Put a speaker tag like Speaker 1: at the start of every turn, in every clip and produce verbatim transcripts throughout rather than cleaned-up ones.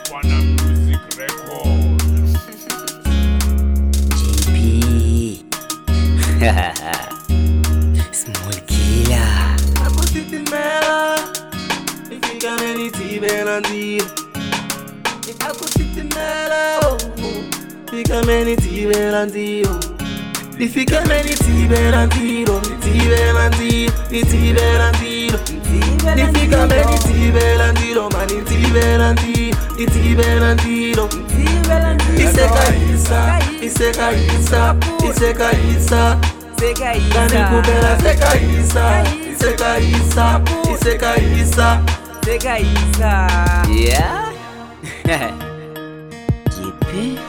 Speaker 1: Bafana Music Records.
Speaker 2: G P Small Killer
Speaker 3: Akusitimela Ifika meniti belandir Akusitimela Ifika meniti belandir Ifika meniti belandir Niti belandir Niti belandir Ifika meniti belandir Maniti belandir Niti belandir Iseka isa Iseka isa Iseka isa Kani kupela seka isa Iseka isa Iseka isa
Speaker 2: Seka Isa Yeah G P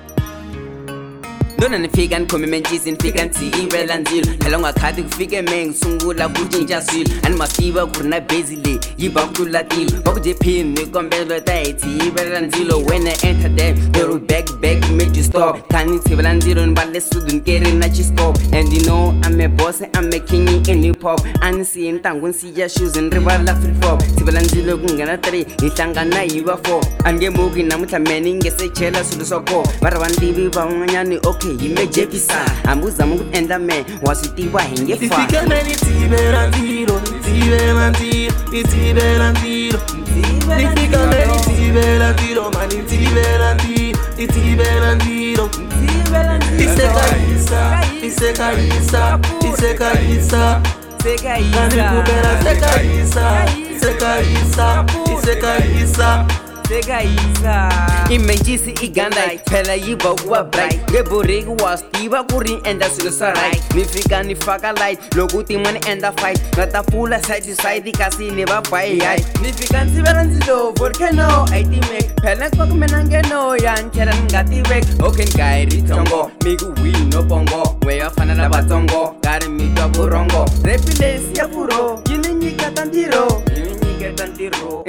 Speaker 2: Dona nifika nikhomi mentshisi nifika ndziyivela ndzilo phela ungakhati kufike meng sungula ku cinca swilo ani masiva ku ri na bezi leyi yi va ku tlula tilo va ku jephini ni kombelo ta hi tshiyivela ndzilo when I enter them they will back back make you stop kha ni tshivela ndzilo ni va le sudu ni keri na chiscope and you know I'm a boss I'm a king in hip hop a ni siye ntangu ni siya shoes ni rivala flip flop tshivela ndzilo ku nghena three hi hlangana hi va four a ni nge muki namuntlha meni nge se chela swilo swa koho va ri va ntivi van'wanyani okay Yime jepisa ambuza mungu enda me wasitiwa hinge fa
Speaker 3: Ifika meni tibela ndilo Tibela ndilo Tibela ndilo Ifika meni tibela ndilo Mani tibela ndilo Tibela ndilo Iseka isa Iseka isa Iseka isa
Speaker 2: Seka Isa
Speaker 3: Kani kupela seka isa Iseka isa Iseka isa
Speaker 2: Seka Isa Imenjisi igandai phela yiva kuwa bright ngeboreki wastiva ku ri endla swilo swa right ni fika ni faka light loko tin'wa ni endla fight nga ta pfula side to side kasi ni va bayi hayi ni fika ndzi vela ndzilo volcano a yi timeki phela ku va ku mina ngeno ya ni tlhela ni nga tiveki okay ni gayi ritsongo mi ku wihi no bongo we va fana na vatsongo nkarhi mi twa vurhongo repi lesi ya furo yi ni nyiketa ntirho yi ni nyiketa ntirho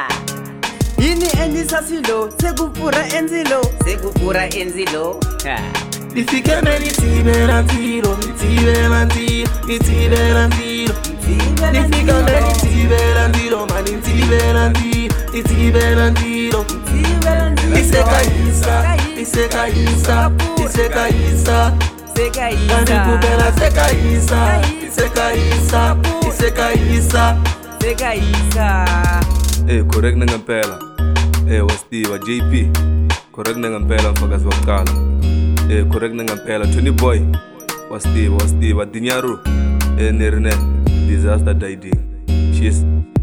Speaker 2: Yini endisa swilo sekupfura enzilo sekupfura enzilo
Speaker 3: Ifika meni tibela ndilo Tibela ndilo Tibela ndilo Ifika meni tibela ndilo Mani tibela ndilo Tibela ndilo Iseka isa Iseka isa Iseka isa
Speaker 2: Seka
Speaker 3: Kani
Speaker 2: Isa
Speaker 3: kupela seka isa Iseka isa Iseka isa
Speaker 2: Seka Isa
Speaker 4: Eh, correct na ngempela. Eh, wastiva J P. Correct na ngempela mfakazi wa kuqala. Eh, correct na ngempela Tony Boy. Wastiva, wastiva Dinyaru. Eh, nerine disaster diding. Cheers.